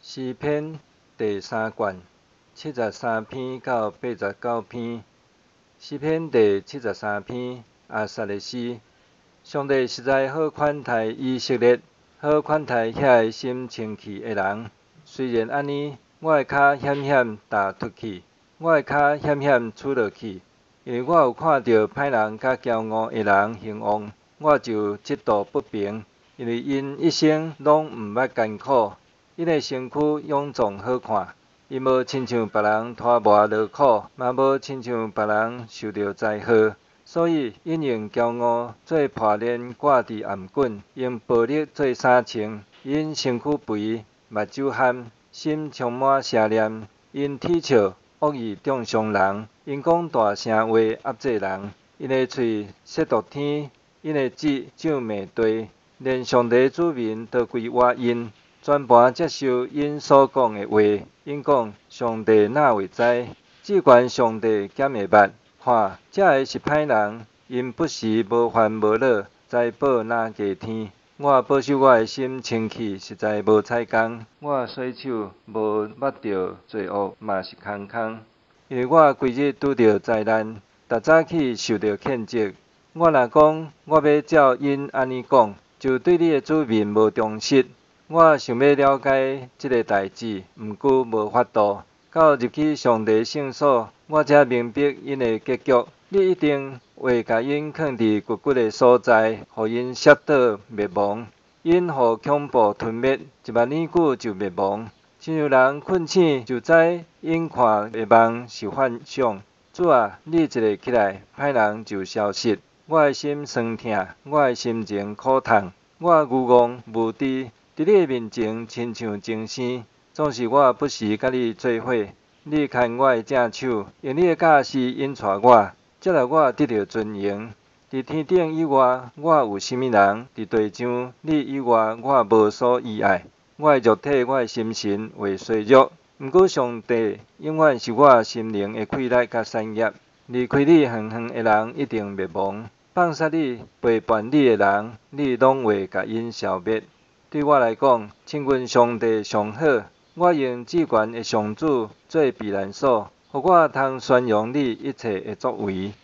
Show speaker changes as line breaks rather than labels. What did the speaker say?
诗篇第3卷73篇到89篇。诗篇第73篇亚萨的诗。上帝实在好款待以色列，好款待遐个心清气的人。虽然安尼，我的脚险险踏出去，我的脚险险出落去，因为我有看到歹人甲骄傲的人兴旺，我就嫉妒不平，因为因一生拢毋捌艰苦。因的身躯臃肿好看，伊无亲像别人拖磨劳苦，嘛无亲像别人受到灾祸。所以因用骄傲做破链挂伫颔颈，用暴力做衫穿。因身躯肥，目睭憨，心充满邪念。因讥笑恶意中伤人，因讲大声话压制人。因的喙亵渎天，因的舌咒骂地，连上帝子民都归活因。全盘接受因所讲的话。因讲上帝哪会知？只管上帝减下目，看这个是歹人。因不时无烦无恼，财宝哪加添？我保守我的心清气，实在无彩工。我洗手无捌着罪恶，嘛是空空。因为我规日拄着灾难，逐早起受着谴责。我若讲我要照因安尼讲，就对你的子民无忠实。我想要了解这个代志，毋过无法度。到入去上帝圣所，我才明白因的结局。你一定会甲因放伫屈屈的所在，互因摔倒灭亡。因互恐怖吞灭，10000年久就灭亡。亲像人困醒就知因看的梦是幻想。主啊，你一个起来，歹人就消失。我的心酸痛，我的心情苦痛，我愚妄无知。伫你的面前，亲像精生，总是我不时甲你做伙。你牵我的正手，用你的教示引带我，才让我得到尊荣。伫天顶以外，我有甚物人？伫地上，你以外，我无所依赖。我的肉体，我的心神会衰弱，毋过上帝永远是我心灵的气力甲产业。离开你远远的人一定灭亡，放杀你、背叛你的人，你拢会甲因消灭。对我来讲，亲近上帝上好。我用至权的上主做避难所，互我通宣扬你一切的作为。